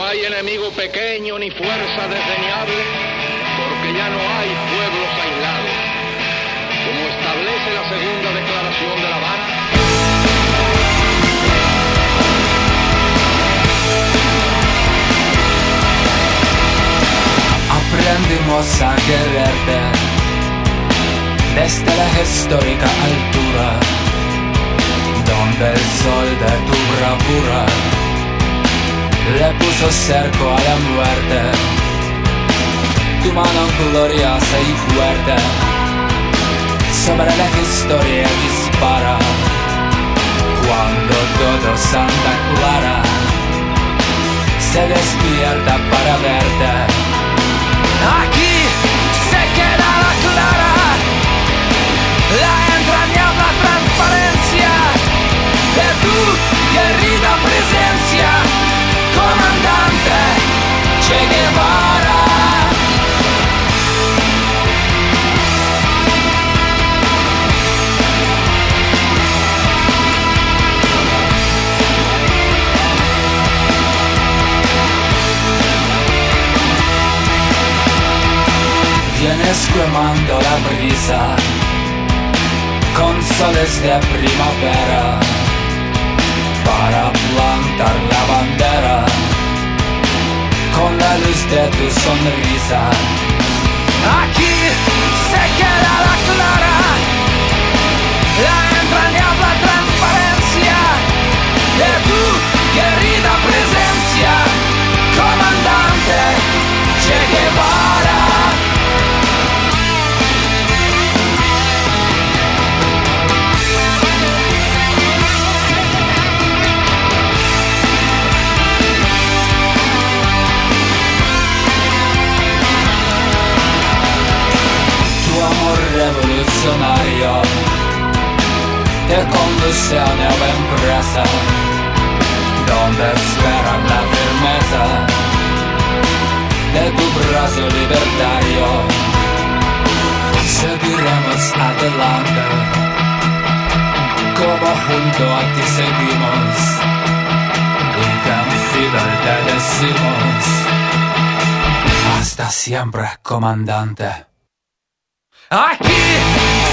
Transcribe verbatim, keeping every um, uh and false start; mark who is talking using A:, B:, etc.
A: hay enemigo pequeño ni fuerza desdeñable, porque ya no hay pueblos aislados, como establece la segunda declaración de La Habana.
B: Aprendimos a quererte desde la histórica altura, donde el sol de tu bravura le puso cerco a la muerte. Tu mano gloriosa y fuerte sobre la historia dispara, cuando todo Santa Clara se despierta para verte. Aquí se queda la clara, la entrañable transparencia de tu querida presencia, comandante Che Guevara. Vienes quemando la brisa con soles de primavera para plantar la bandera con la luz de tu sonrisa. Aquí se queda la clara, la entrañable transparencia de tu querida presencia, comandante Che Guevara. Revolucionario te conduce a nueva empresa, donde espera la firmeza de tu brazo libertario. Seguiremos adelante, como junto a ti seguimos, y tan fidel te decimos: hasta siempre, comandante. Aquí